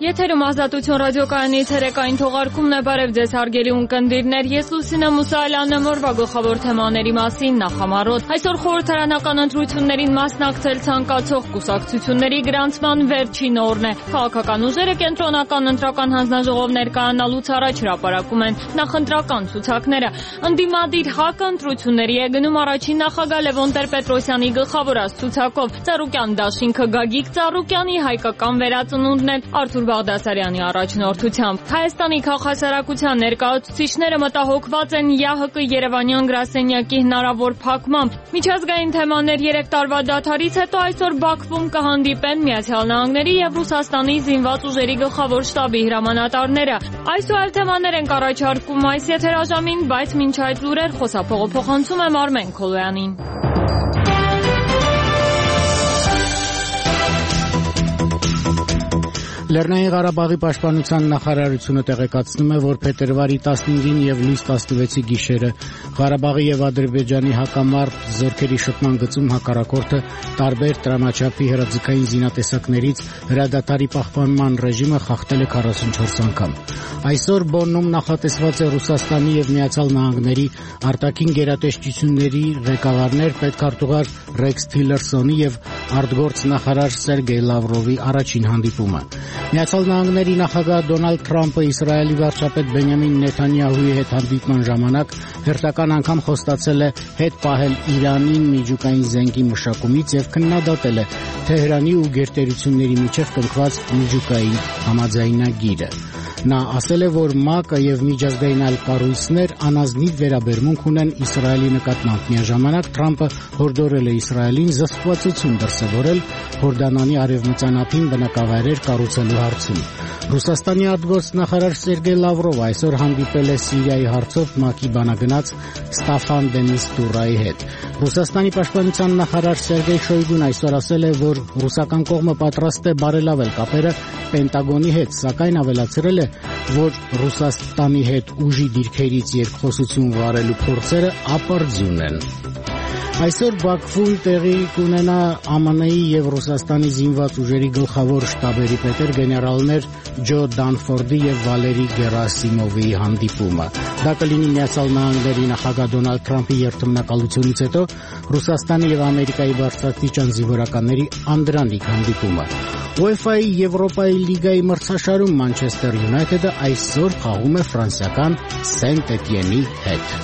Եթերում Ազատություն ռադիոկայանի ցերեկային թողարկումն է, բարև ձեզ հարգելի ունկնդիրներ, ես Լուսինե Մուսայելյանն եմ, օրվա գլխավոր թեմաների մասին նախամարոտ։ Այսօր խորհրդարանական ընտրություններին մասնակցել ցանկացող կուսակցությունների գրանցման վերջին օրն է։ Քաղաքական ուժերը կենտրոնական ընտրական հանձնաժողով ներկայանալուց առաջ հրապարակում են նախընտրական ցուցակները։ Ընդդիմադիր ՀԱԿ-ը ընտրությունների է գնում առաջին նախագահ Լևոն Տեր-Պետրոսյանի գլխավորած ցուցակով։ Ծառուկյան դաշինքը Գագիկ Ծառուկյանի հայկական վերածնունդն է Արթուր Բաղդասարյանի առաջնորդությամբ։ Հայաստանի քաղաքասարակության ներկայացուցիչները մտահոգված են ԵԱՀԿ Երևանյան գրասենյակի հնարավոր փակմամբ։ Միջազգային թեմաներ 3 տարվա դադարից հետո այսօր Բաքվում կհանդիպեն Միացյալ Նահանգների եւ Ռուսաստանի զինված ուժերի գլխավոր շտաբի հրամանատարները։ Այս ու այլ թեմաներ են առաջարկում այս եթերաժամին, բայց մինչ այդ լուրեր խոսափողը փոխանցում եմ Արմեն Քոլոյանին։ Լեռնային Ղարաբաղի պաշտպանության նախարարությունը տեղեկացնում է, որ փետրվարի 15-ին եւ լույս 16-ի գիշերը Ղարաբաղի եւ Ադրբեջանի հակամարտ զորքերի շփման գծում հակառակորդը տարբեր տրամաչափի հրաձգային զինատեսակներից հրադադարի պահպանման ռեժիմը խախտել է 44 անգամ։ Այսօր Բոննում նախատեսված է Ռուսաստանի եւ Միացյալ Նահանգների արտաքին գերատեսչությունների ղեկավարներ պետքարտուղար Ռեքս Թիլերսոնի եւ արտգործնախարար Սերգեյ Լավրովի առաջին հանդիպումը։ Միացյալ Նահանգների նախագահ Դոնալդ Թրամփը Իսրայելի վարչապետ Բենյամին Նեթանյահուի հետ հանդիպման ժամանակ հերթական անգամ խոստացել է հետ պահել Իրանին միջուկային զենքի մշակումից եւ քննադատել է Թեհրանի ու գերտերությունների միջև կնքված միջուկային համաձայնագիրը։ Նա ասել է, որ ՄԱԿ-ը եւ միջազգային այլ կառույցներ անազնիվ վերաբերմունք ունեն Իսրայելի նկատմամբ։ Միաժամանակ Թրամփը հորդորել է Իսրայելին զսպվածություն դրսևորել Հորդանանի արևմտյան ափին բնակավայրեր կառուցելու հարցում։ Ռուսաստանի արտգործնախարար Սերգեյ Լավրովը այսօր հանդիպել է Սիրիայի հարցով ՄԱԿ-ի բանագնաց Ստաֆան դե Միստուրայի հետ։ Ռուսաստանի պաշտպանության նախարար Սերգեյ Շոյգուն այսօր ասել է, որ ռուսական կողմը պատրաստ է բարելավել կապերը Պենտագոնի հետ, սակայն ավելացրել է, որ Ռուսաստանի հետ ուժի դիրքերից երկխոսություն վարելու փորձերը ապարդյուն են։ Այսօր Բաքվում տեղի կունենա ԱՄՆ-ի եւ Ռուսաստանի զինված ուժերի գլխավոր շտաբերի պետեր գեներալներ Ջո Դանֆորդի եւ Վալերի Գերասիմովի հանդիպումը։ Դա կլինի Միացյալ Նահանգների նախագահ Դոնալդ Թրամփի երթմնակալությունից հետո Ռուսաստանի եւ Ամերիկայի բարձրաստիճան զինվորականների անդրանիկ հանդիպումը։ UEFA-ի Եվրոպայի լիգայի մրցաշարում Մանչեսթեր Յունայթեդը այսօր խաղում է ֆրանսիական Սենտ-Էտիենի հետ։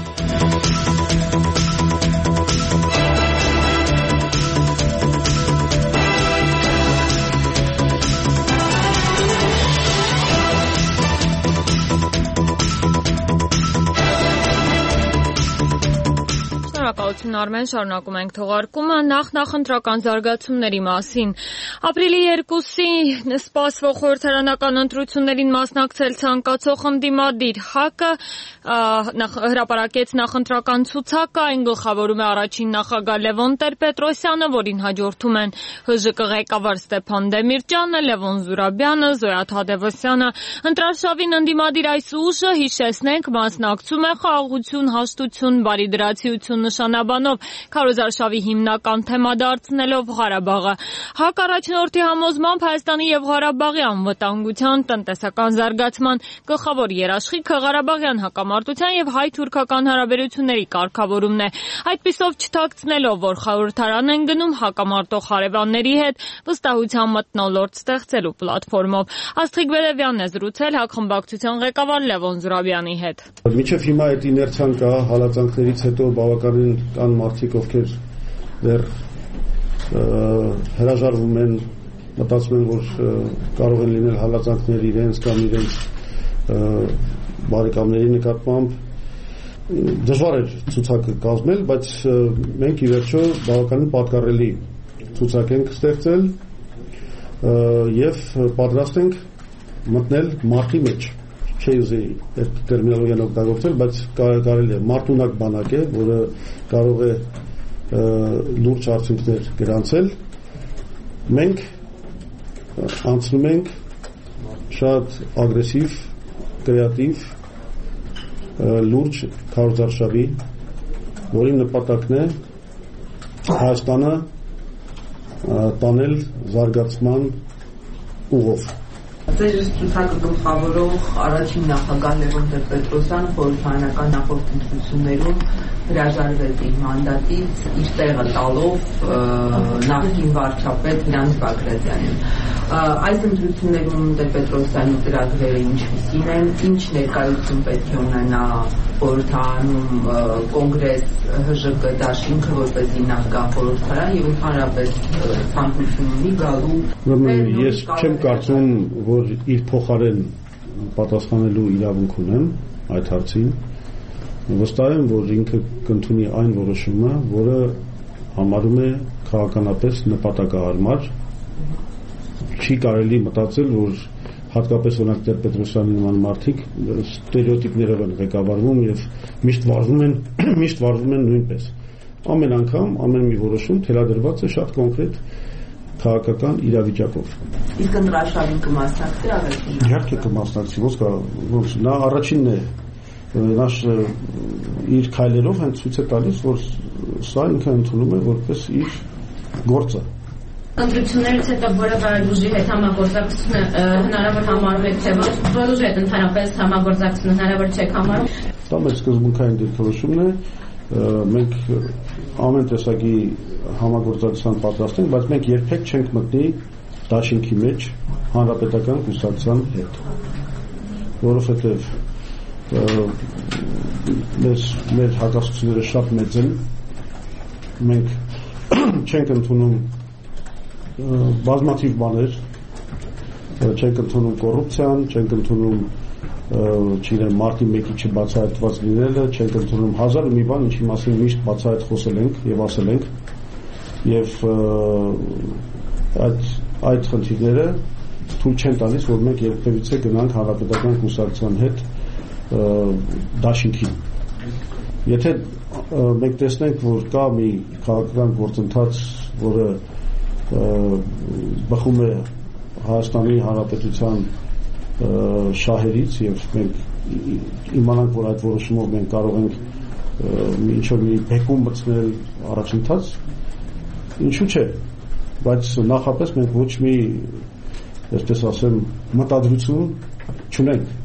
Շնորհակալություն Արմեն, շարունակում ենք թողարկումը նախընտրական զարգացումների մասին։ Ապրիլի 2-ի սպասվող խորհրդարանական ընտրություններին մասնակցել ցանկացող ընդդիմադիր ՀԱԿ-ը հրապարակեց նախընտրական ցուցակը, այն գլխավորում է առաջին նախագահ Լևոն Տեր-Պետրոսյանը, որին հաջորդում են ՀԺԿ ղեկավար Ստեփան Դեմիրճյանը, Լևոն Զուրաբյանը, Զոյա Թադևոսյանը։ Ընտրարշավին ընդդիմադիր այս ուժը, հիշեցնենք, մասնակցում է խաղաղություն, հաշտություն, բարիդրացիություն նշանաբանով, քարոզարշավի հիմնական թեմա դարձնելով Ղարաբաղը։ ՀԱԿ առաջնորդի համոզմամբ Հայաստանի եւ Ղարաբաղի անվտանգության, տնտեսական զարգացման գլխավոր երաշխիքը Ղարաբաղյան հակամարտության եւ հայ-թուրքական հարաբերությունների կարգավորումն է։ Այդպիսով չթաքցնելով, որ խորհրդարան են գնում հակամարտող հարևանների հետ վստահության մթնոլորտ ստեղծելու պլատֆորմով։ Աստղիկ Բերևյանն է զրուցել ՀԱԿ խմբակցության ղեկավար Լևոն Զուրաբյանի հետ։ Մինչև հիմա այդ իներցիան կա, հալածանքներից հետո բավականին կան մարդիկ, ովքեր դեռ հրաժարվում են, մտածում են, որ կարող են լինել հալածանքներ իրենց կամ իրենց բարեկամների նկատմամբ։ Դժվար է ցուցակը կազմել, բայց մենք ի վերջո բավականին պատկառելի ցուցակ ենք ստեղծել եւ պատրաստ ենք մտնել մարտի մեջ։ Չի ուզի այդ տերմինոլոգիան օգտագործել, բայց կարելի է մարտունակ բանակ է, որը կարող է լուրջ արդյունքներ գրանցել։ Մենք անցնում ենք շատ ագրեսիվ, կրեատիվ, լուրջ քարոզարշավի, որի նպատակն է Հայաստանը տանել զարգացման ուղով։ Ձեր ցուցակը գլխավորող առաջին նախագահ Լևոն Տեր-Պետրոսյանը խորհրդարանական նախորդ ընտրություններում հրաժարվեց իր մանդատից իր տեղը տալով նախկին վարչապետ Հրանտ Բագրատյանին։ Այս ընտրություններում Տեր-Պետրոսյանի ծրագրերը ինչպիսին են, ինչ ներկայություն պետք է ունենա խորհրդարանում կոնգրես ՀԺԿ դաշինքը որպեսզի նա գա խորհրդարան եւ ընդհանրապես ցանկություն ունի գալու։ Ես չեմ կարծում, որ իր փոխարեն պատասխանելու իրավունք ունեմ այդ հարցին։ Վստահ եմ, որ ինքը կընդունի այն որոշումը, որը համարում է քաղաքականապես նպատակահարմար։ Չի կարելի մտածել, որ հատկապես օրինակ Տեր-Պետրոսյանի նման մարդիկ ստերեոտիպներով են ղեկավարվում եւ միշտ վարվում են նույնպես։ Ամեն անգամ, ամեն մի որոշում թելադրված է շատ կոնկրետ քաղաքական իրավիճակով։ Իսկ ընտրաշարին կմասնակցի առաջին։ Իհարկե կմասնակցի, ոնց նա առաջինն է, նա իր քայլերով հենց ցույց է տալիս, որ սա ինքը ընդունում է որպես իր գործը։ Ընտրություններից հետո որևէ ուժի հետ համագործակցությունը հնարավոր համարում եք, թե որ ուժի հետ ընդհանրապես համագործակցությունը հնարավոր չեք համարում։ Դա մեր սկզբունքային դիրքորոշումն է, մենք ամեն տեսակի համագործակցության պատրաստ ենք, բայց մենք երբեք չենք մտնի դաշինքի մեջ հանրապետական կուսակցության հետ, որովհետև մեր հակասությունները շատ մեծ են, մենք չենք ընդունում բազմաթիվ բաներ, չենք ընդունում կոռուպցիան, չենք ընդունում չգիտեմ մարտի 1-ի չբացահայտված լինելը, չենք ընդունում հազար ու մի բան, ինչի մասին միշտ բացահայտ խոսել ենք եւ ասել ենք, եւ այդ խնդիրները թույլ չեն տալիս, որ մենք երբևիցե գնանք հանրապետական կուսակցության հետ դաշինքին։ Եթե մենք տեսնենք, որ կա մի քաղաքական գործընթաց, որը բխում է Հայաստանի Հանրապետության շահերից եւ մենք իմանանք, որ այդ որոշումով մենք կարող ենք ինչ-որ մի բեկում մտցնել առաջընթաց, ինչու՞ չէ, բայց նախապես մենք ոչ մի, այսպես ասեմ, մտադրություն չունենք։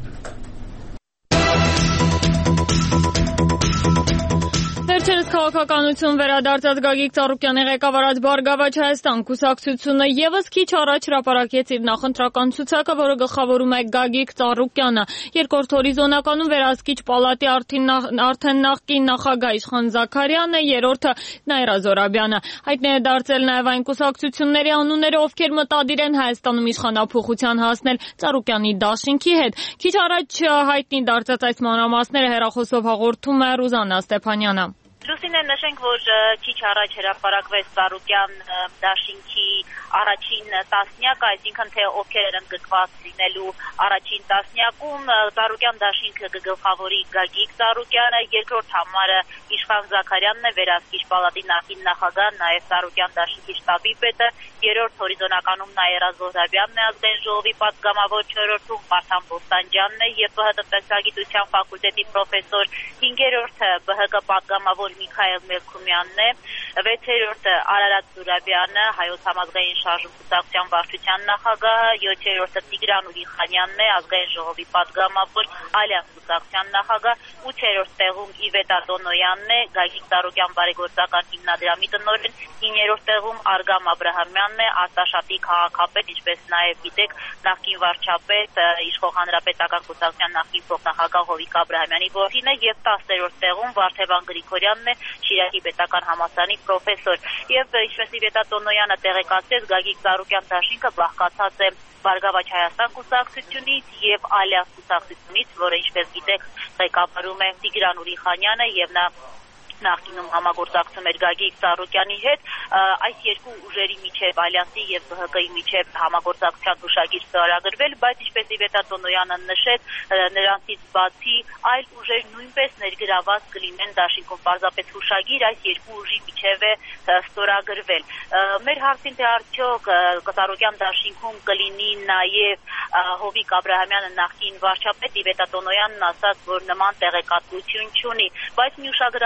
Քաղաքականություն վերադարձած Գագիկ Ծառուկյանի ղեկավարած Բարգավաճ Հայաստան կուսակցությունը եւս քիչ առաջ հրապարակեց իր նախընտրական ցուցակը, որը գլխավորում է Գագիկ Ծառուկյանը։ Երկրորդ հորիզոնականում վերահսկիչ պալատի արդեն նախկին նախագահ Իշխան Զաքարյանը, երրորդը Նաիրա Զոհրաբյանը։ Հայտնի է դարձել նաեւ այն կուսակցությունների անունները, ովքեր մտադիր են Հայաստանում իշխանափոխության հասնել Ծառուկյանի դաշինքի հետ։ Քիչ առաջ հայտնի դարձած այս մանրամասները հեռախոսով հաղորդում է Ռուզաննա Ստեփանյանը։ Լուսինե, նշենք, որ քիչ առաջ հրապարակվեց Ծառուկյան դաշինքի առաջին տասնյակը, այսինքն թե ովքեր են ընդգրկված լինելու առաջին տասնյակում, Ծառուկյան դաշինքը կգլխավորի Գագիկ Ծառուկյանը, երկրորդ համարը Իշխան Զաքարյանն է, վերահսկիչ պալատի նախկին նախագահ, նաև Ծառուկյան դաշինքի շտաբի պետը, երրորդ հորիզոնականում Նաիրա Զոհրաբյանն է, ազգային ժողովի պատգամավոր, չորրորդում Վարդան Բոստանջյանն է, ԵՊՀ տնտեսագիտության ֆակուլտետի պրոֆեսոր, հինգերորդը ԲՀԿ պատգամավոր Միքայել Մելքումյանն է, վեցերորդը Արարատ Զուրաբյանը, Հայոց համազգային շարժում կուսակցության վարչության նախագահը, յոթերորդը Տիգրան Ուրիխանյանն է, ազգային ժողովի պատգամավոր, Ալյանս կուսակցության նախագահ, ութերորդ տեղում Իվետա Տոնոյանն է, Գագիկ Ծառուկյան բարեգործական հիմնադրամի տնօրեն, հինգերորդ տեղում Արգամ Աբրահամյանն է, Արտաշատի քաղաքապետ, ինչպես նաև գիտեք, նախկին վարչապետ, Իշխող հանրապետական կուսակցության նախկին փոխնախագահ Հովիկ Աբրահամյանի որդին է, եւ 10-րդ տեղում Վարդևան Գրիգորյանն է, Շիրակի պետական համալսարանի պրոֆեսոր, եւ ինչպես Իվետա Տոնոյանը տեղեկացրեց, Գագիկ Ծառուկյան դաշինքը բաղկացած է Բարգավաճ Հայաստան կուսակցությունից եւ Ալյանս կուսակցությունից, որը ինչպես գիտեք ղեկավարում է Տիգրան Ուրիխանյանը եւ նա նախկինում համագործակցում էր Գագիկ Ծառուկյանի հետ, այս երկու ուժերի միջև Ալյանսի եւ ԲՀԿ-ի միջև համագործակցության հուշագիր ստորագրվել, բայց ինչպես Իվետա Տոնոյանը նշեց, նրանցից բացի այլ ուժեր նույնպես ներգրաված կլինեն դաշինքում, պարզապես հուշագիր այս երկու ուժի միջև է ստորագրվել։ Մեր հարցին թե արդյոք Ծառուկյան դաշինքում կլինի նաեւ Հովիկ Աբրահամյանը նախկին վարչապետ, Իվետա Տոնոյանն ասաց, որ նման տեղեկատվություն չունի, բայց մի ուշագրավ հանգամ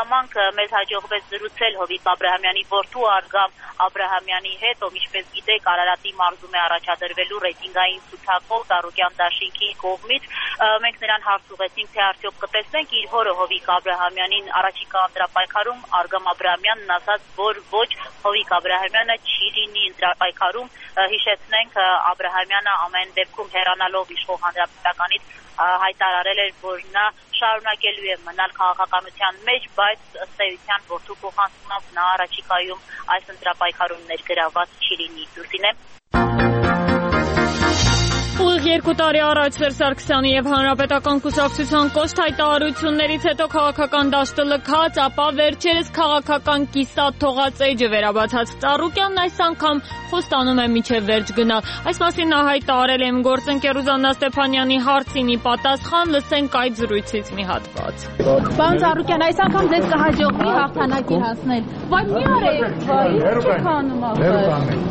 ժամանակ մեզ հաջողվեց զրուցել Հովիկ Աբրահամյանի որդու Արգամ Աբրահամյանի հետ, ով ինչպես գիտեք Արարատի մարզում է առաջադրվելու ռեյտինգային ցուցակով Ծառուկյան դաշինքի կողմից։ Մենք նրան հարց ուղղեցինք, թե արդյոք կտեսնենք իր հորը Հովիկ Աբրահամյանին առաջիկա ընտրապայքարում։ Արգամ Աբրահամյանն ասաց, որ ոչ, Հովիկ Աբրահամյանը չի լինի ընտրապայքարում։ Հիշեցնենք, Աբրահամյանը ամեն դեպքում հեռանալով իշխող հանրապետականից հայտարարել էր, որ նա շարունակելու է մնալ քաղաքականության մեջ, բայց ըստ էության որդու փոխանցումով նա առաջիկայում այս ընտրապայքարում ներգրավված չի լինի։ Լուսինե։ Ուղիղ 2 տարի առաջ Սերժ Սարգսյանի եւ Հանրապետական կուսակցության կոշտ հայտարարություններից հետո քաղաքական դաշտը լքած, ապա վերջերս քաղաքական կիսատ թողած էջը վերաբացած Ծառուկյանն այս անգամ խոստանում է միջև վերջ գնալ։ Այս մասին նա հայտարարել է իմ գործընկեր Ուզաննա Ստեփանյանի հարցինի պատասխան, լսենք այդ զրույցից մի հատված։ Պարոն Ծառուկյան, այս անգամ ձեզ կհաջողվի հաղթանակի հասնել։ Բայց մի արեք, ինչ քանում ախր։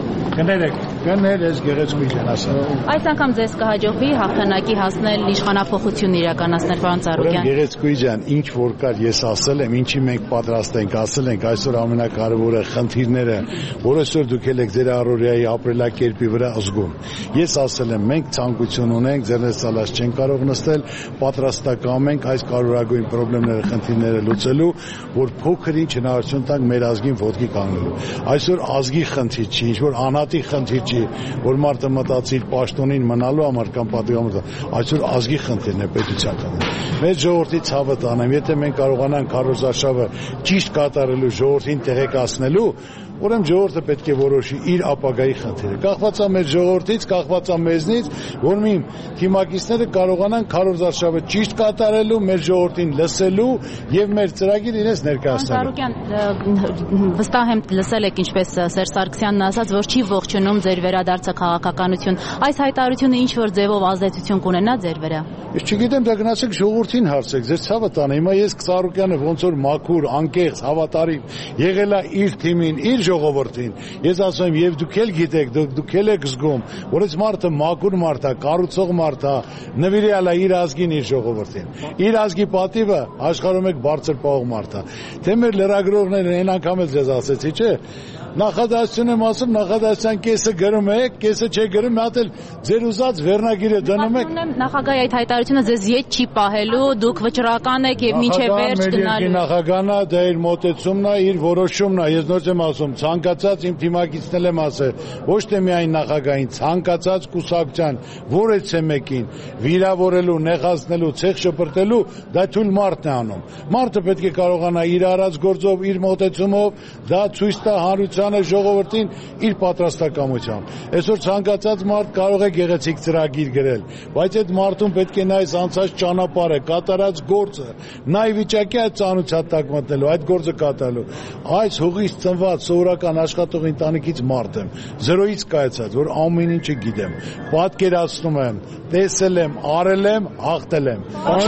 Գներ ես գեղեցկույն են ասա։ Այս անգամ ձեզ կհաջողվի հաղթանակի հասնել իշխանափոխություն իրականացնել, պարոն Ծառուկյան։ Գեղեցկույն ջան, ինչ որ կար ես ասել եմ, ինչի մենք պատրաստ ենք, ասել ենք, այսօր ամենակարևորը խնդիրները, որ այսօր դուք եք ձեր առօրյայի ապրելակերպի վրա զգում։ Ես ասել եմ, մենք ցանկություն ունենք, ձեռնես ցալած չեն կարող նստել, պատրաստական ենք այս կարևորագույն խնդիրները, խնդիրները լուծելու, որ փոքր ինչ հնարավորություն տանք մեր ազգին ոտքի կանգնելու։ Այսօր ազգի խնդիր չի, ինչ որ անհատի խնդիր չի, որ մարդը մտածի իր պաշտոնին մնալու համար կամ պատգամավորը, այսօր ազգի խնդիրն է պետության խնդիրը։ Մեր ժողովրդի ցավը տանեմ, եթե մենք կարողանանք Քարոզ արշավը ճիշտ կատարելու, ժողովրդին տեղեկացնելու, ուրեմն ժողովուրդը պետք է որոշի իր ապագայի խնդիրը։ Կախված է մեր ժողովրդից, կախված է մեզնից, որ մի թիմակիցները կարողանան Քարոզ արշավը ճիշտ կատարելու, մեր ժողովրդին լսելու եւ մեր ծրագիրը իրենց ներկայացնելու։ Ծառուկյան, վստահ եմ լսել եք ինչպես Սերժ Սարգսյանն ասաց, որ չի ողջունում ձեր վերադարձը քաղաքականություն։ Այս հայտարարությունը ինչ որ ձևով ազդեցություն կունենա ձեր վրա։ Ես չգիտեմ, դա գնացեք ժողովրդին հարցեք, ձեր ցավը տանը։ Հիմա ես Ծառուկյանը ոնց որ մաքուր, անկեղծ, հավատարիմ եղել է իր թիմին, իր ժողովրդին։ Ես ասում եմ, եւ դուք էլ գիտեք, դուք էլ եք զգում, որ այս մարդը մաքուր մարդ է, կառուցող մարդ է, նվիրյալ է իր ազգին, իր ժողովրդին։ Իր ազգի պատիվը աշխարհում եք բարձր պահող մարդ է։ Թե մեր լրագրողները այն անգամ էլ ձեզ ասեցի, չէ՞։ Նախադասություն եմ ասում, նախադասության կեսը գրում եք, կեսը չէ գրում, մի հատ էլ ձեր ուզած վերնագիրը դնում եք։ Նախագահի այդ հայտարարությունը ձեզ ետ չի պահելու, դուք վճռական եք եւ մինչեւ վերջ գնալու։ Նախագահն է, դա իր մոտեցումն է, իր որոշումն է։ Ես նոր եմ ասում, ցանկացած իմ թիմակիցն եմ ասել, ոչ թե միայն նախագահին, ցանկացած կուսակցության, որից է մեկին վիրավորելու, նեղացնելու, ցեղ շպրտելու, դա թույլ մարդն է անում։ Մարդը պետք է կարողանա իր արած գործով, իր մոտեցումով դա ցույց տա հանրության ժողովրդին իր պատրաստակամությամբ։ Այսօր ցանկացած մարդ կարող է գեղեցիկ ծրագիր գրել, բայց այդ մարդուն պետք է նայես անցած ճանապարհը, կատարած գործը, նա ի վիճակի է ծանոթացած տակ մտնելու, այդ գործը կատարելու։ Այս հողից ծնված սովորական աշխատող ընտանիքից մարդ եմ, 0-ից կայացած, որ ամեն ինչը գիտեմ, պատկերացնում եմ, տեսել եմ, արել եմ, հաղթել եմ։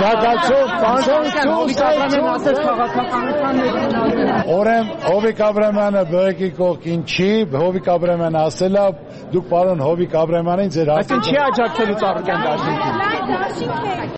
Օրեմ Հովիկ Աբրահամյանը բերեկի կողքին չի, Հովիկ Աբրահամյանը ասել է, դուք պարոն Հովիկ Աբրահամյանին ձեր Այսինքն չի աջակցելու Ծառուկյան դաշինքին։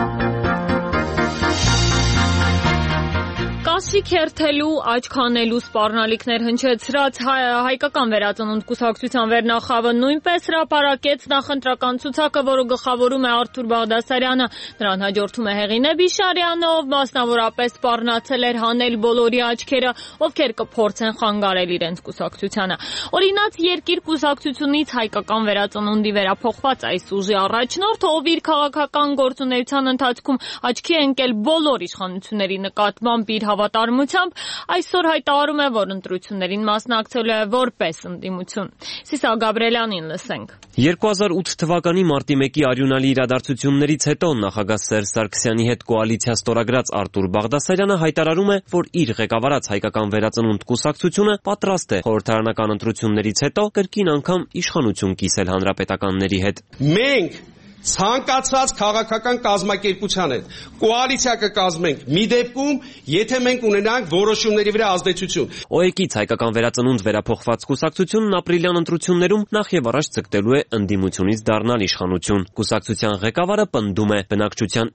Կաշի քերթելու, աչք հանելու սպառնալիքներ հնչեցրած հայկական վերածնունդ կուսակցության վերնախավը նույնպես հրապարակեց նախընտրական ցուցակը, որը գլխավորում է Արթուր Բաղդասարյանը, նրան հաջորդում է Հեղինե Բիշարյանը, ով մասնավորապես սպառնացել էր հանել բոլորի աչքերը, ովքեր կփորձեն խանգարել իրենց կուսակցությանը։ Օրինաց Երկիր կուսակցությունից հայկական վերածնունդի վերափոխված այս ուժի առաջնորդ, ով իր քաղաքական գործունեության ընթացքում աչքի է ընկել բոլոր իշխանությունների նկատմամբ իր հավատարմությամբ, այսօր հայտարարում է, որ ընտրություններին մասնակցելու է որպես ընդդիմություն։ Սիսա Գաբրելյանին լսենք։ 2008 թվականի մարտի 1-ի արյունալի իրադարձություններից հետո նախագահ Սերժ Սարգսյանի հետ կոալիցիա ստորագրած Արթուր Բաղդասարյանը հայտարարում է, որ իր ղեկավարած հայկական վերածնունդ կուսակցությունը պատրաստ է խորհրդարանական ընտրություններից հետո կրկին անգամ իշխանություն կիսել հանրապետականների հետ։ Մենք ցանկացած քաղաքական կազմակերպության հետ կոալիցիա կկազմենք մի դեպքում, եթե մենք ունենանք որոշումների վրա ազդեցություն։ ՕԵԿ-ից հայկական վերածնունդ վերափոխված կուսակցությունն ապրիլյան ընտրություններում նախ եւ առաջ ցկտելու է ընդդիմությունից դառնալ իշխանություն։ Կուսակցության ղեկավարը պնդում է, բնակչության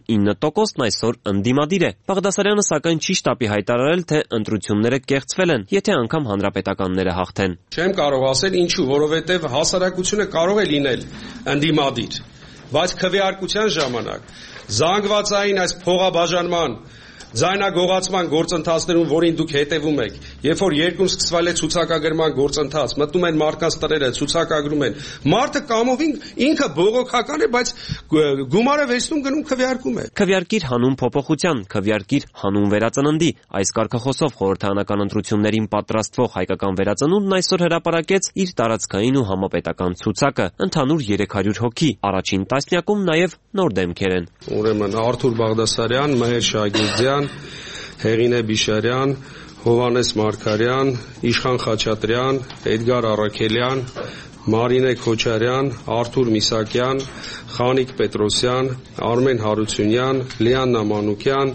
99%-ն այսօր ընդդիմադիր է։ Բաղդասարյանը սակայն չի շտապի հայտարարել, թե ընտրությունները կեղծվել են, եթե անգամ հանրապետականները հաղթեն։ Չեմ կարող ասել ինչու, որովհետեւ հասարակությունը կարող է լինել ընդդիմադիր, բայց քվեարկության ժամանակ զանգվածային այս փողաբաժանման ձայնագողացման գործընթացներում, որին դուք հետևում եք, երբ որ երկում սկսվել է ցուցակագրման գործընթաց, մտնում են մարդկանց տները, ցուցակագրում են, մարդը կամովին ինքը բողոքական է, բայց գումարը վերցնում գնում քվեարկում է։ Քվեարկիր հանուն փոփոխության, քվեարկիր հանուն վերածննդի։ Այս կարգախոսով խորհրդարանական ընտրություններին պատրաստվող հայկական վերածնունդն այսօր հրապարակեց իր տարածքային ու համապետական ցուցակը, ընդհանուր 300 հոգի, առաջին տասնյակում նաև նոր դեմքեր են։ Ուրեմն Արթուր Բաղդասարյան, Մհեր Շագիրդյան, Հեղինե Բիշարյան, Հովանես Մարգարյան, Իշխան Խաչատրյան, Էդգար Առաքելյան, Մարինե Քոչարյան, Արթուր Միսակյան, Խանիկ Պետրոսյան, Արմեն Հարությունյան, Լիաննա Մանուկյան,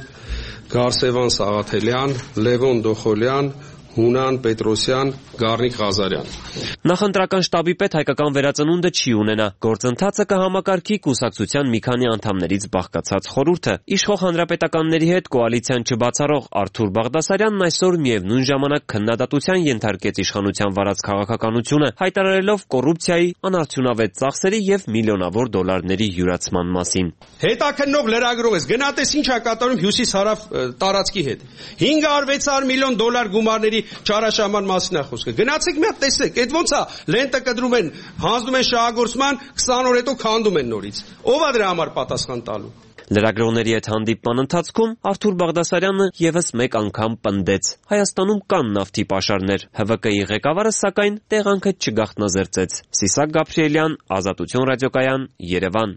Գարսևան Սաղաթելյան, Լևոն Դոխոլյան, Հունան Պետրոսյան, Գառնիկ Ղազարյան։ Նախընտրական շտաբի պետ հայկական վերածնունդը չի ունենա։ Գործընթացը կհամակարգի կուսակցության մի քանի անդամներից բաղկացած խորհուրդը։ Իշխող հանրապետականների հետ կոալիցիան չբացառող Արթուր Բաղդասարյանն այսօր միևնույն ժամանակ քննադատության ենթարկեց իշխանության վարած քաղաքականությունը, հայտարարելով կոռուպցիայի, անարդյունավետ ծախսերի եւ միլիոնավոր դոլարների յուրացման մասին։ Հետաքննող լրագրող ես, գնահատես ինչ է կատարում հյուսիս-հարավ տարածքի հետ։ 500-600 միլիոն դոլար գումարների չարաշահման մասին է խոսքը։ Գնացեք մի հատ տեսեք, այդ ոնց է լենտը կտրում են, հանձնում են շահագործման, 20 օր հետո քանդում են նորից։ Ո՞վ է դրա համար պատասխան տալու։ Լրագրողների հետ հանդիպման ընթացքում Արթուր Բաղդասարյանը եւս մեկ անգամ պնդեց. Հայաստանում կան նավթի պաշարներ։ ՀՎԿ-ի ղեկավարը սակայն տեղանքը չգաղտնազերծեց։ Սիսակ Գաբրիելյան, Ազատություն ռադիոկայան, Երևան։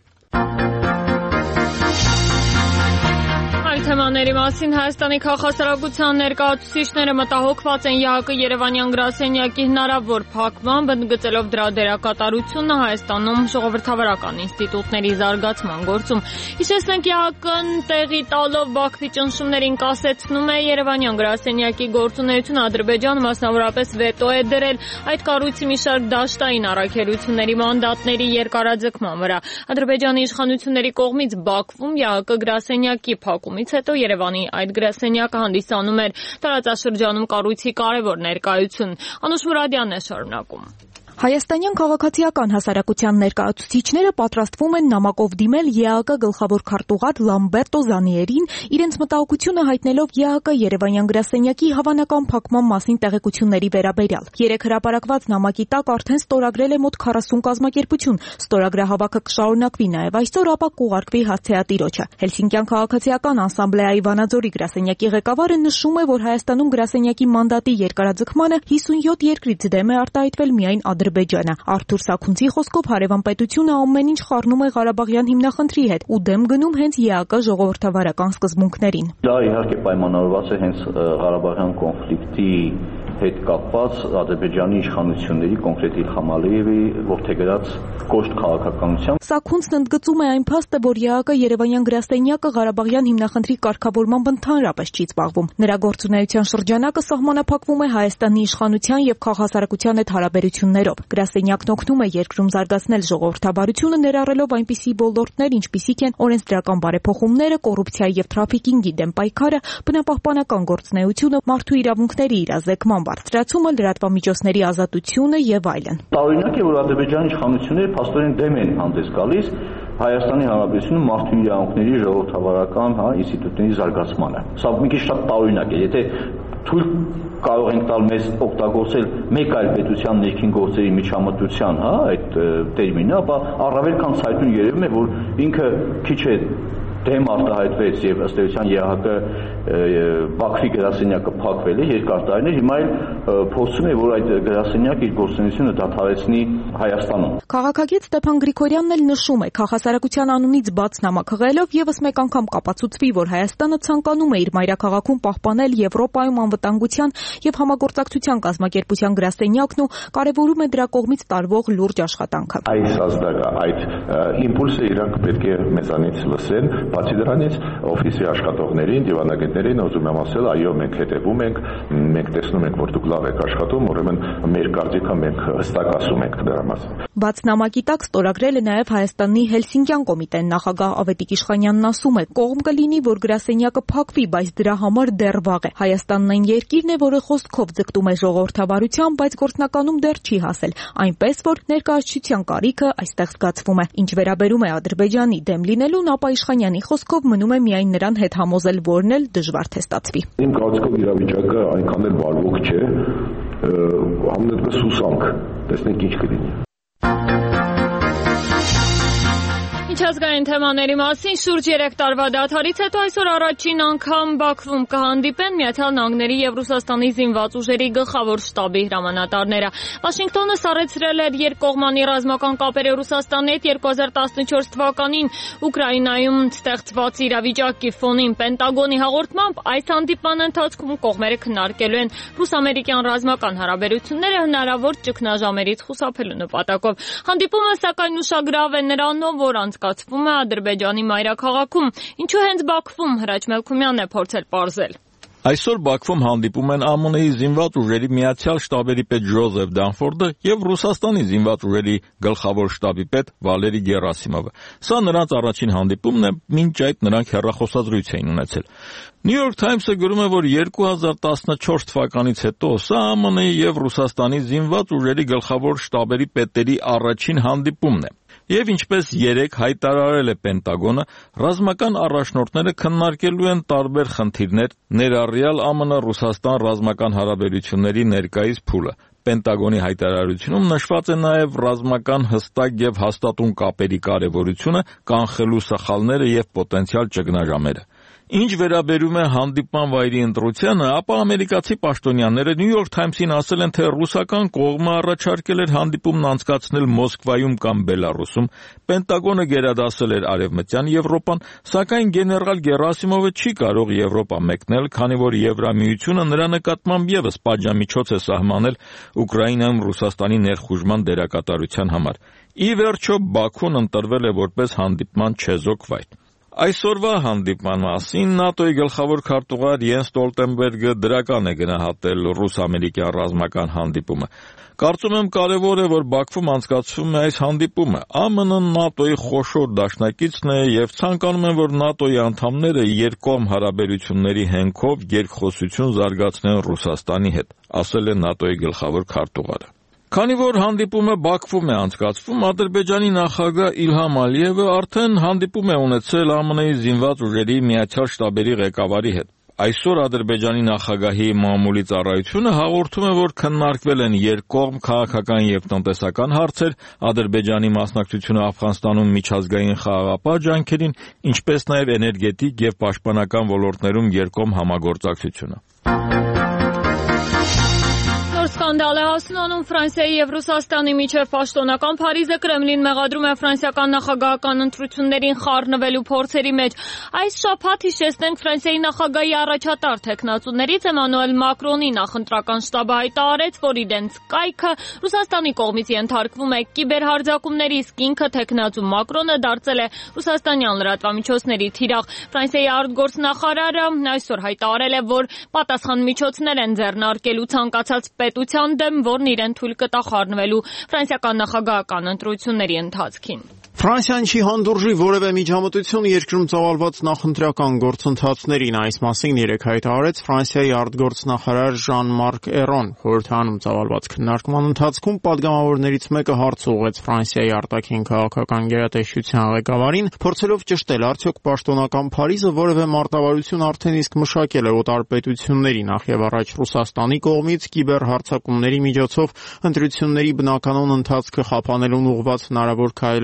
Թեմաների մասին Հայաստանի քաղաքասարակության ներկայացուցիչները մտահոգված են ԵԱՀԿ Երևանյան գրասենյակի հնարավոր փակմամբ, ընդգծելով դրա դերակատարությունը Հայաստանում ժողովրդավարական ինստիտուտների զարգացման գործում։ Հիշեցնենք, ԵԱՀԿ-ն տեղի տալով Բաքվի ճնշումներին կասեցնում է Երևանյան գրասենյակի գործունեությունը, Ադրբեջանը մասնավորապես վետո է դրել այդ կառույցի մի շարք դաշտային առաքելությունների մանդատների երկարաձգման վրա։ Ադրբեջանի իշխանությունների կողմից Բաքվում ԵԱՀԿ գրասենյակի փակումից հետո Երևանի այդ գրասենյակը հանդիսանում էր տարածաշրջանում կառույցի կարևոր ներկայություն։ Անուշ Մուրադյանն է շարունակում։ Հայաստանյան քաղաքացիական հասարակության ներկայացուցիչները պատրաստվում են նամակով դիմել ԵԱՀԿ գլխավոր քարտուղար Լամբերտո Զանիերին, իրենց մտահոգությունը հայտնելով ԵԱՀԿ Երևանյան գրասենյակի հավանական փակման մասին տեղեկությունների վերաբերյալ։ Երեք հրապարակված նամակի տակ արդեն ստորագրել է մոտ 40 կազմակերպություն։ Ստորագրահավաքը կշարունակվի նաև այսօր, ապա կուղարկվի հասցեատիրոջը։ Հելսինկյան քաղաքացիական անսամբլեայի Վանաձորի գրասենյակի ղեկավարը նշում է, որ Հայաստանում գրասենյակի մանդատի երկարաձգմանը 57 երկրից դեմ է արտահայտվել միայն Ադրբեջանը։ Արթուր Սաքունցի խոսքով հարևան պետությունը ամեն ինչ խառնում է Ղարաբաղյան հիմնախնդրի հետ ու դեմ գնում հենց ԵԱՀԿ ժողովրդավարական սկզբունքներին։ Դա իհարկե պայմանավորված է հենց Ղարաբաղյան կոնֆլիկտի հետ կապված Ադրբեջանի իշխանությունների, կոնկրետ Իլհամ Ալիևի ողջագրած կոշտ քաղաքականությամբ։ Սաքունցն ընդգծում է այն փաստը, որ ԵԱՀԿ Երևանյան գրասենյակը Ղարաբաղյան հիմնախնդրի կարգավորմամբ ընդհանրապես չի զբաղվում։ Նրա գործունեության շրջանակը սահմանափակվում է Հայաստանի իշխանության եւ քաղաքասարակության հետ հարաբերություններով։ Գրասենյակն օգնում է երկրում զարգացնել ժողովրդավարությունը, ներառելով այնպիսի ոլորտներ, ինչպիսիք են օրենսդրական բարեփոխումները, կոռուպցիայի եւ թրաֆիքինգի դեմ պայքարը, բնապահպանական գործունեությունը, մարդու իրավունքների իրազեկման բարձրացումը, լրատվամիջոցների ազատությունը եւ այլն։ Տարօրինակ է, որ Ադրբեջանի իշխանությունները փաստորեն դեմ են հանդես գալիս Հայաստանի Հանրապետությունում մարդու իրավունքների ժողովրդավարական ինստիտուտների զարգացմանը։ Սա մի քիչ շատ տարօրինակ է, եթե թույլ կարող ենք տալ մեզ օգտագործել մեկ այլ պետության ներքին գործերի միջամտության, այդ տերմինը, ապա առավել քան ցայտուն երևում է, որ ինքը քիչ է դեմ արտահայտվեց եւ ըստ էության ԵԱՀԿ Բաքվի գրասենյակը փակվել է երկար տարիներ, հիմա էլ փորձում է, որ այդ գրասենյակը իր գործունեությունը դադարեցնի Հայաստանում։ Քաղաքագետ Ստեփան Գրիգորյանն էլ նշում է, քաղաքասարակության անունից բաց նամակ հղելով եւս մեկ անգամ կապացուցվի, որ Հայաստանը ցանկանում է իր մայրաքաղաքում պահպանել Եվրոպայում անվտանգության եւ համագործակցության կազմակերպության գրասենյակն ու կարեւորում է դրա կողմից տարվող լուրջ աշխատանքը։ Այս ազդակը, այդ իմպուլսը իրանք պետք է մեզանից լսեն, բացի դրանից օֆիսի աշխատողներին, դիվանագետներին ուզում եմ ասել, այո, մենք հետևում ենք, մենք տեսնում ենք, որ դուք լավ եք աշխատում, ուրեմն մեր կարծիքը մենք հստակ ասում ենք դրա մասին։ Բաց նամակի տակ ստորագրել է նաև Հայաստանի Հելսինկյան կոմիտեն նախագահ Ավետիք Իշխանյանն ասում է, կողմ կլինի, որ գրասենյակը փակվի, բայց դրա համար դեռ վաղ է։ Հայաստանն այն երկիրն է, որը խոսքով ձգտում է ժողովրդավարության, բայց գործնականում դեռ չի հասել, այնպես որ ներկայացության կարիքը այստեղ զգացվում է։ Ինչ վերաբերում է Ադրբեջանի դեմ լինելուն, ապա Իշխանյանի խոսքով մնում է միայն նրան հետ համոզել, որն էլ դժվար թե ստացվի։ Իմ կարծիքով իրավիճակը այնքան էլ բարվոք չէ, համենայնպես հուսանք, տեսնենք ինչ կլինի։ Միջազգային թեմաների մասին շուրջ 3 տարվա դադարից հետո այսօր առաջին անգամ Բաքվում կհանդիպեն Միացյալ Նահանգների եւ Ռուսաստանի զինված ուժերի գլխավոր շտաբի հրամանատարները։ Վաշինգտոնը սառեցրել էր երկկողմանի ռազմական կապերը Ռուսաստանի հետ 2014 թվականին Ուկրաինայում ստեղծված իրավիճակի ֆոնին։ Պենտագոնի հաղորդմամբ այս հանդիպման ընթացքում կողմերը քննարկելու են ռուս-ամերիկյան ռազմական հարաբերությունները հնարավոր ճգնաժամերից խուսափելու նպատակով։ Հանդիպումը սակայն ուշագրավ է նրանով, որ կացվում է Ադրբեջանի մայրաքաղաքում, ինչու հենց Բաքվում, Հրաչ Մելքումյանն է փորձել պարզել։ Այսօր Բաքվում հանդիպում են ԱՄՆ-ի զինված ուժերի միացյալ շտաբերի պետ Ջոզեֆ Դանֆորդը եւ Ռուսաստանի զինված ուժերի գլխավոր շտաբի պետ Վալերի Գերասիմովը։ Սա նրանց առաջին հանդիպումն է, մինչ այդ նրանք հեռախոսազրույց էին ունեցել։ New York Times-ը գրում է, որ 2014 թվականից հետո սա ԱՄՆ-ի եւ Ռուսաստանի զինված ուժերի գլխավոր շտաբերի պետերի առաջին հանդիպումն է։ Եվ ինչպես երեք հայտարարել է Պենտագոնը, ռազմական առաջնորդները քննարկելու են տարբեր խնդիրներ, ներառյալ ԱՄՆ-Ռուսաստան ռազմական հարաբերությունների ներկայիս փուլը։ Պենտագոնի հայտարարությունում նշված է նաև ռազմական հստակ եւ հաստատուն կապերի կարեւորությունը, կանխելու սխալները եւ պոտենցիալ ճգնաժամերը։ Ինչ վերաբերում է հանդիպման վայրի ընտրությանը, ապա ամերիկացի պաշտոնյաները New York Times-ին ասել են, թե ռուսական կողմը առաջարկել էր հանդիպումն անցկացնել Մոսկվայում կամ Բելարուսում, Պենտագոնը գերադասել էր Արևմտյան Եվրոպան, սակայն գեներալ Գերասիմովը չի կարող Եվրոպա մեկնել, քանի որ Եվրամիությունը նրա նկատմամբ եւս պատժամիջոց է սահմանել Ուկրաինայում Ռուսաստանի ներխուժման դերակատարության համար։ Ի վերջո Բաքուն ընտրվել է որպես հանդիպման չեզոք վայր։ Այսօրվա հանդիպման մասին ՆԱՏՕ-ի գլխավոր քարտուղար Յենս Ստոլտենբերգը դրական է գնահատել ռուս-ամերիկյան ռազմական հանդիպումը։ Կարծում եմ կարևոր է, որ Բաքվում անցկացվում է այս հանդիպումը։ ԱՄՆ-ն ՆԱՏՕ-ի խոշոր դաշնակիցն է եւ ցանկանում են, որ ՆԱՏՕ-ի անդամները երկկողմ հարաբերությունների հենքով երկխոսություն զարգացնեն Ռուսաստանի հետ, ասել է ՆԱՏՕ-ի գլխավոր քարտուղարը։ Քանի որ հանդիպումը Բաքվում է անցկացվում, Ադրբեջանի նախագահ Իլհամ Ալիևը արդեն հանդիպում է ունեցել ԱՄՆ-ի զինված ուժերի միացյալ շտաբերի ղեկավարի հետ։ Այսօր Ադրբեջանի նախագահի մամուլի ծառայությունը հաղորդում է, որ քննարկվել են երկկողմ քաղաքական եւ տնտեսական հարցեր, Ադրբեջանի մասնակցությունը Աֆղանստանում միջազգային խաղաղապահ ջանքերին, ինչպես նաեւ էներգետիկ եւ պաշտպանական ոլորտներում երկկողմ համագործակցությունը։ Սկանդալ է հասունանում Ֆրանսիայի եւ Ռուսաստանի միջև պաշտոնական Փարիզը Կրեմլին մեղադրում է ֆրանսիական նախագահական ընտրություններին խառնվելու փորձերի մեջ։ Այս շաբաթ հիշեցնենք Ֆրանսիայի նախագահի առաջատար թեկնածուներից Էմանուել Մակրոնի նախընտրական շտաբը հայտարարեց, որ իրենց կայքը Ռուսաստանի կողմից ենթարկվում է կիբերհարձակումների, իսկ ինքը թեկնածու Մակրոնը դարձել է ռուսաստանյան լրատվամիջոցների թիրախ։ Ֆրանսիայի արտգործնախարարը այսօր հայտարարել է, որ պատասխան միջոցներ են ձեռնարկելու ցանկացած պետության դեմ, որն իրեն թույլ կտա խառնվելու ֆրանսիական նախագահական ընտրությունների ընթացքին։ Ֆրանսիան չի հանդուրժի որևէ միջամտություն երկրում ծավալված նախընտրական գործընթացներին, այս մասին երեկ հայտարարեց Ֆրանսիայի արտգործնախարար Ժան-Մարկ Էրոն։ Խորհրդարանում ծավալված քննարկման ընթացքում պատգամավորներից մեկը հարց ուղղեց Ֆրանսիայի արտաքին քաղաքական գերատեսչության ղեկավարին, փորձելով ճշտել արդյոք պաշտոնական Փարիզը որևէ մարտավարություն արդեն իսկ մշակել է օտար պետությունների, նախ եւ առաջ Ռուսաստանի կողմից կիբերհարձակումների միջոցով ընտրությունների բնականոն ընթացքը խափանելուն ուղղված հնարավոր քայլերը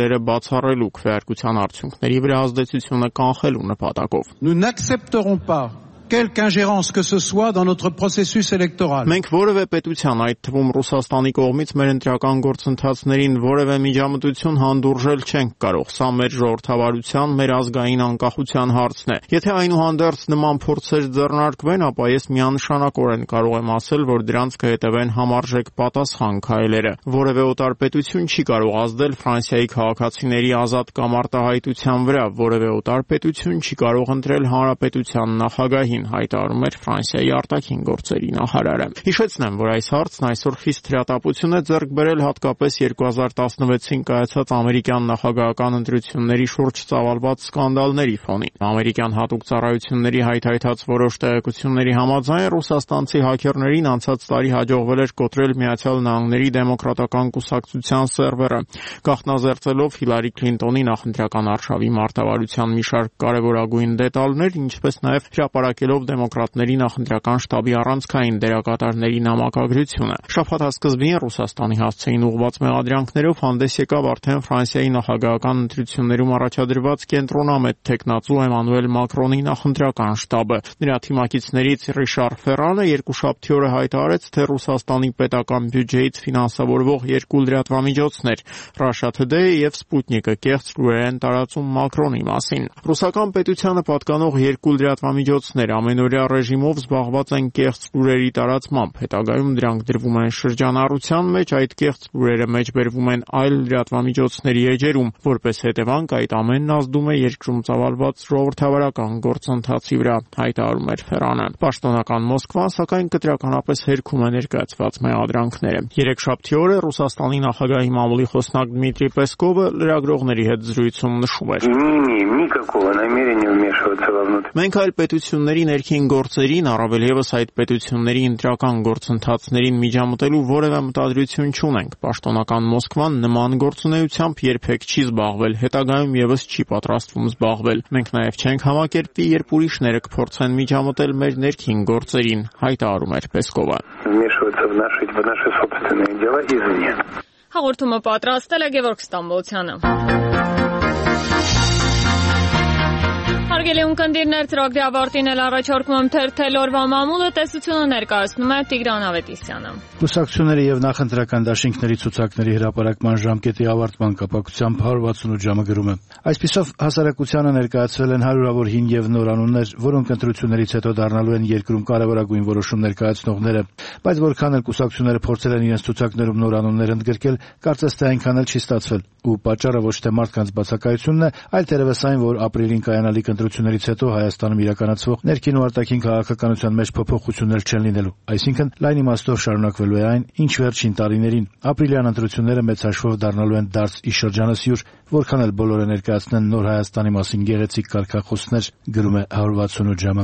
բացառելու քվեարկության արդյունքների վրա ազդեցությունը կանխելու նպատակով։ Nous n'accepterons pas quelque ingérence que ce soit dans notre processus électoral. Մենք որևէ պետության, այդ թվում Ռուսաստանի կողմից մեր ընտրական գործընթացներին որևէ միջամտություն հանդուրժել չենք կարող։ Սա մեր ժողովրդավարության, մեր ազգային անկախության հարցն է։ Եթե այնուհանդերձ նման փորձեր ձեռնարկվեն, ապա ես միանշանակորեն կարող եմ ասել, որ դրանց կհետևեն համարժեք պատասխան քայլերը։ Որևէ օտար պետություն չի կարող ազդել Ֆրանսիայի քաղաքացիների ազատ կամ արտահայտության վրա, որևէ օտար պետություն չի կարող ընտրել հանրապետության նախագահին, հայտարարում էր Ֆրանսիայի արտաքին գործերի նախարարը։ Հիշեցնեմ, որ այս հարցն այսօր խիստ հրատապություն է ձեռք բերել հատկապես 2016-ին կայացած ամերիկյան նախագահական ընտրությունների շուրջ ծավալված սկանդալների ֆոնին։ Ամերիկյան հատուկ ծառայությունների հայթայթած որոշ տեղեկությունների համաձայն ռուսաստանցի հաքերներին անցած տարի հաջողվել էր կոտրել Միացյալ Նահանգների դեմոկրատական կուսակցության սերվերը, գաղտնազերծելով Հիլարի Քլինտոնի նախընտրական արշավի մարտավարության մի շարք կարևորագույն դետալներ, ինչպես նաև հրապարակելով դեմոկրատների նախընտրական շտաբի առանցքային դերակատարների նամակագրությունը։ Շաբաթասկզբին Ռուսաստանի հասցեին ուղղված մեղադրանքներով հանդես եկավ արդեն Ֆրանսիայի նախագահական ընտրություններում առաջադրված կենտրոնամետ թեկնածու Էմանուել Մակրոնի նախընտրական շտաբը։ Նրա թիմակիցներից Ռիշար Ֆերանը երկուշաբթի օրը հայտարարեց, թե Ռուսաստանի պետական բյուջեից ֆինանսավորվող երկու լրատվամիջոցներ Russia Today եւ Sputnik-ը կեղծ լուրեր են տարածում Մակրոնի մասին։ Ռուսական պետությանը պատկանող երկու լրատվամիջոցներ ամենօրյա ռեժիմով զբաղված են կեղծ լուրերի տարածմամբ։ Հետագայում դրանք դրվում են շրջանառության մեջ, այդ կեղծ լուրերը մեջբերվում են այլ լրատվամիջոցների էջերում, որպես հետևանք այդ ամենն ազդում է երկրում ծավալված ժողովրդավարական գործընթացի վրա, հայտարարում էր Ֆերանը։ Պաշտոնական Մոսկվան, սակայն կտրականապես հերքում է ներկայացված մեղադրանքները։ Երեքշաբթի օրը Ռուսաստանի նախագահի մամուլի խոսնակ Դմիտրի Պեսկովը լրագրողների հետ զրույցում նշում էր. Մենք այլ պետությունների ներքին գործերին, առավել ևս այդ պետությունների ընտրական գործընթացներին միջամտելու որևէ մտադրություն չունենք։ Պաշտոնական Մոսկվան նման գործունեությամբ երբեք չի զբաղվել, հետագայում ևս չի պատրաստվում զբաղվել։ Մենք նաև չենք համակերպվի, երբ ուրիշները կփորձեն միջամտել մեր ներքին գործերին, հայտարարում էր Պեսկովը։ Հաղորդումը պատրաստել է Գևորգ Ստամբոլցյանը։ Հարգելի ունկնդիրներ, ծրագրի ավարտին էլ առաջարկում եմ թերթել օրվա մամուլը, տեսությունը ներկայացնում է Տիգրան Ավետիսյանը։ Կուսակցությունների եւ նախընտրական դաշինքների ցուցակների հրապարակման ժամկետի ավարտման կապակցությամբ 168 ժամը գրում է. Այսպիսով հասարակությանը ներկայացվել են հարյուրավոր հին եւ նոր անուններ, որոնք ընտրություններից հետո դառնալու են երկրում կարևորագույն որոշումներ կայացնողները, բայց որքան էլ կուսակցությունները փորձել են իրենց ցուցակներում նոր անուններ ընդգրկել, կարծես թե այնքան էլ չի ստացվել։ Ու պատճառը ոչ թե մարդկանց բացակայությունն է, այլ թերևս այն, որ ապրիլին կայանալիք ընտրություններից հետո Հայաստանում իրականացվող ներքին ու արտաքին քաղաքականության մեջ փոփոխություններ չեն լինելու։ Այսինքն, լայն իմաստով շարունակվելու է այն, ինչ վերջին տարիներին ապրիլյան ընտրությունները մեծ հաշվով դառնալու են դարձ ի շրջանասյուր, որքան էլ բոլորը ներկայացնեն նոր Հայաստանի մասին գեղեցիկ կարգախոսներ, գրում է 168 ժամը։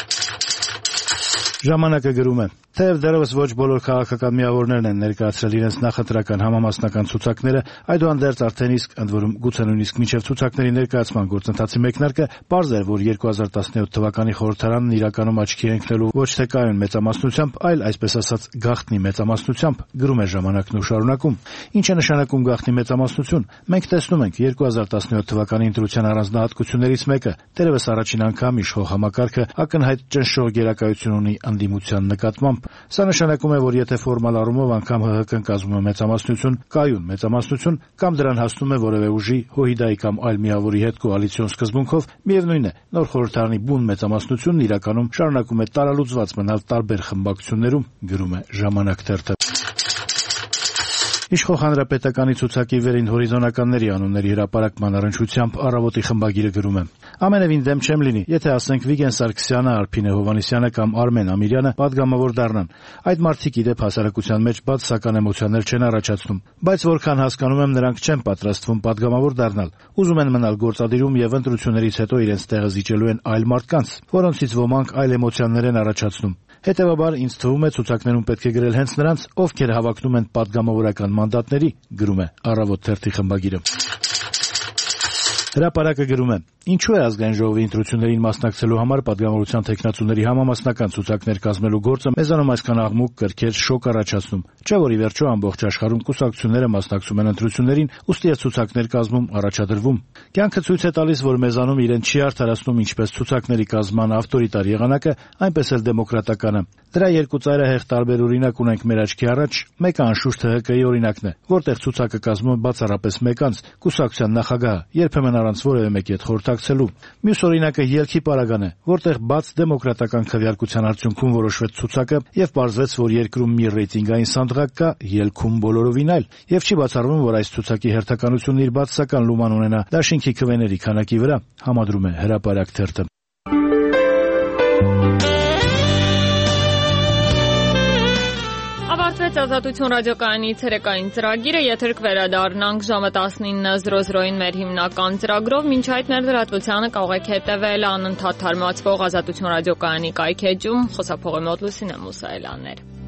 Ժամանակը գրում է. Թեև դեռևս ոչ բոլոր քաղաքական միավորներն են ներկայացրել իրենց նախընտրական համամասնական ցուցակները, այդուհանդերձ արդեն իսկ ընդ որում գուցե նույնիսկ մինչև ցուցակների ներկայացման գործընթացի մեկնարկը պարզ էր, որ 2017 թվականի խորհրդարանն իրականում աչքի է ընկնելու ոչ թե կայուն մեծամասնությամբ, այլ այսպես ասած գաղտնի մեծամասնությամբ, գրում է ժամանակն ու շարունակում։ Ինչ է նշանակում գաղտնի մեծամասնություն։ Մենք տեսնում ենք 2017 թվականի ընտրության առանձնահատկություններից մեկը, դեռևս առաջին անգամ իշխող համակարգը ակնհայտ ճնշող գերակայություն ունի ընդդիմության նկատմամբ։ Սա նշանակում է, որ եթե ֆորմալ առումով անգամ ՀՀԿ-ն կազմում է մեծամասնություն, կայուն մեծամասնություն, կամ դրան հասնում է որևէ ուժի, ՀՅԴ-ի կամ այլ միավորի հետ կոալիցիոն սկզբունքով, միևնույն է, նոր խորհրդարանի բուն մեծամասնությունն իրականում շարունակում է տարալուծված մնալ տարբեր խմբակցություններում, գրում է Ժամանակ թերթը։ Իշխող հանրապետականի ցուցակի վերին հորիզոնականների անունների հրապարակման առնչությամբ Առավոտի խմբագիրը գրում է. Ամենևին դեմ չեմ լինի, եթե ասենք Վիգեն Սարգսյանը, Արփինե Հովհաննիսյանը կամ Արմեն Ամիրյանը падգամավոր դառնան։ Այդ մարդիկ իդեպ հասարակության մեջ բացասական էմոցիաներ չեն առաջացնում, բայց որքան հասկանում եմ, նրանք չեն պատրաստվում падգամավոր դառնալ։ Ուզում են մնալ գործադիրում եւ ընտրություններից հետո իրենց տեղը զիջելու են այլ մարդկանց, որոնցից ոմանք այլ էմոցիաներ են առաջացնում։ Հետևաբար ինձ թվում է ցուցակներում պետք է գրել հենց նրանց, ովքեր հավակնում են падգամավորական մանդատների, գրում է Առավոտ թերթի խմբագիրը։ Հրապարակը գրում է. Ինչու է ազգային ժողովի ընտրություններին մասնակցելու համար պատգամավորության տեխնացուների համամասնական ցուցակներ կազմելու գործը մեզանում այսքան աղմուկ, կրքեր, շոկ առաջացնում։ Չէ՞ որ ի վերջո ամբողջ աշխարհում կուսակցությունները մասնակցում են ընտրություններին, ուստի ցուցակներ կազմում, առաջադրվում։ Կյանքը ցույց է տալիս, որ մեզանում իրեն չի արդարացնում ինչպես ցուցակների կազմման ավտորիտար եղանակը, այնպես էլ դեմոկրատականը։ Դրա երկու ծայրահեղ տարբեր օրինակ ունենք մեր աչքի առաջ։ Մեկը անշուշտ ՀՀԿ-ի օրինակն է, որտեղ ցուցակը կազմում է բացառապես մեկ անձ՝ կուսակցության նախագահը, երբեմն առանց որևէ մեկի հետ խորհրդակցելու։ Մյուս օրինակը ելքի պարագան է, որտեղ բաց դեմոկրատական քվեարկության արդյունքում որոշվեց ցուցակը եւ պարզվեց, որ երկրում մի ռեյտինգային սանդղակ կա, ելքում բոլորովին այլ։ Եվ չի բացառվում, որ այս ցուցակի հերթականությունն իր բացասական լուման ունենա դաշինքի քվեների քանակի վրա, համադրում է Հրապարակ թերթը։ Ավարտվեց Ազատություն ռադիոկայանի ցերեկային ծրագիրը, եթե կվերադառնանք ժամը 19:00-ին մեր հիմնական ծրագրով, մինչ այդ մեր լրատվությանը կարող եք հետևել անընդհատ թարմացվող Ազատություն ռադիոկայանի կայքէջում։ Խոսափողի մոտ Լուսինե Մուսայելյաններ։